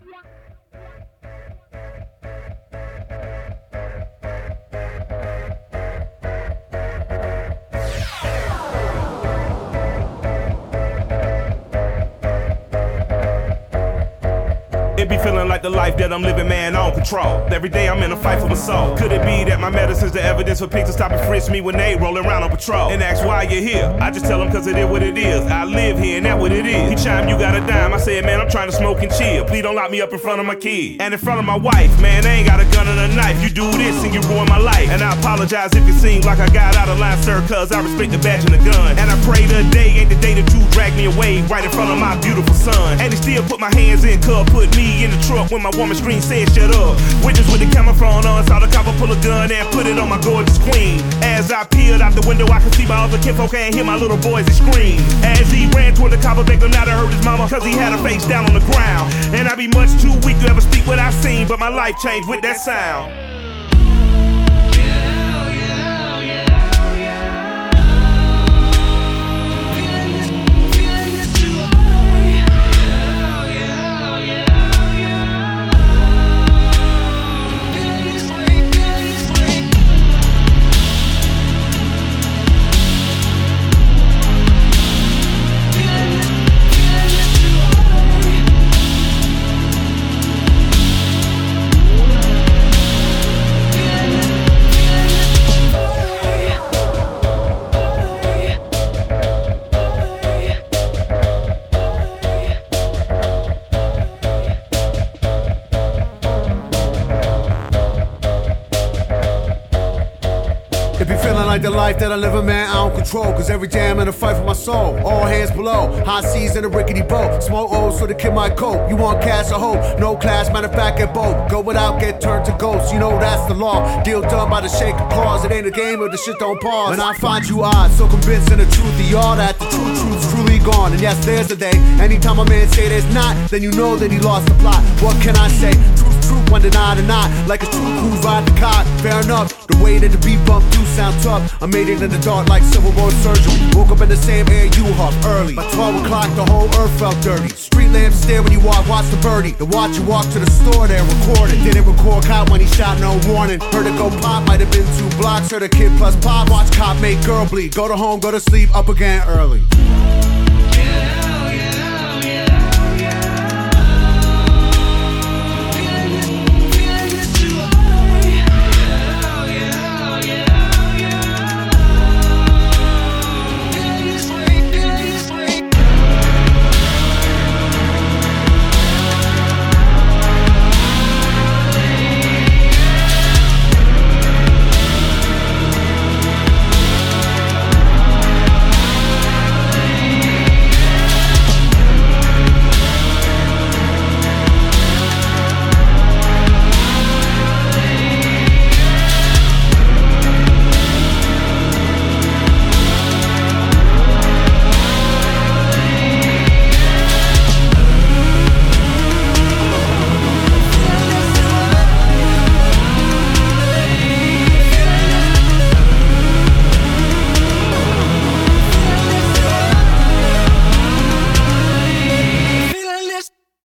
It be feeling like the life that I'm living, man, I don't control. Every day I'm in a fight for my soul. Could it be that my medicine's the evidence for pigs to stop and frisk me when they rollin' around on patrol? And ask why you're here. I just tell them cause it is what it is. I live here and that's what it is. He chime, you got a dime. I said, man, I'm trying to smoke and chill. Please don't lock me up in front of my kid. And in front of my wife, man, I ain't got a gun and a knife. You do this and you ruin my life. And I apologize if it seems like I got out of line, sir, cause I respect the badge and the gun. And I pray today ain't the day that you drag me away right in front of my beautiful son. And he still put my hands in cup, put me in the truck when my woman scream said shut up. Witness with the camouflage on, saw the copper pull a gun and put it on my gorgeous queen. As I peered out the window, I could see my other kinfolk and hear my little boys scream. As he ran toward the copper, begged him not to hurt his mama, cause he had her face down on the ground. And I be much too weak to ever speak what I've seen, but my life changed with that sound. It be feeling like the life that I live in, man, I don't control. Cause every day I'm in a fight for my soul. All hands below, high seas in a rickety boat. Smoke O's so the kid might cope. You want cash or hope? No class, matter of fact, get both. Go without, get turned to ghosts. You know that's the law. Deal done by the shake of claws. It ain't a game or the shit don't pause. And I find you odd, so convinced in the truth of y'all that the truth's truly gone. And yes, there's a day. Anytime a man say there's not, then you know that he lost the plot. What can I say? Truth, one denied or not. Like a true who's ride the cop. Fair enough, the way that the beat bump do sound tough. I made it in the dark like Civil War surgery. Woke up in the same air you huff early. By 12 o'clock the whole earth felt dirty. Street lamps stare when you walk, watch the birdie. Then watch you walk to the store there, record it. Didn't record cop when he shot, no warning. Heard it go pop, might have been 2 blocks. Heard a kid plus pop, watch cop make girl bleed. Go to home, go to sleep, up again early.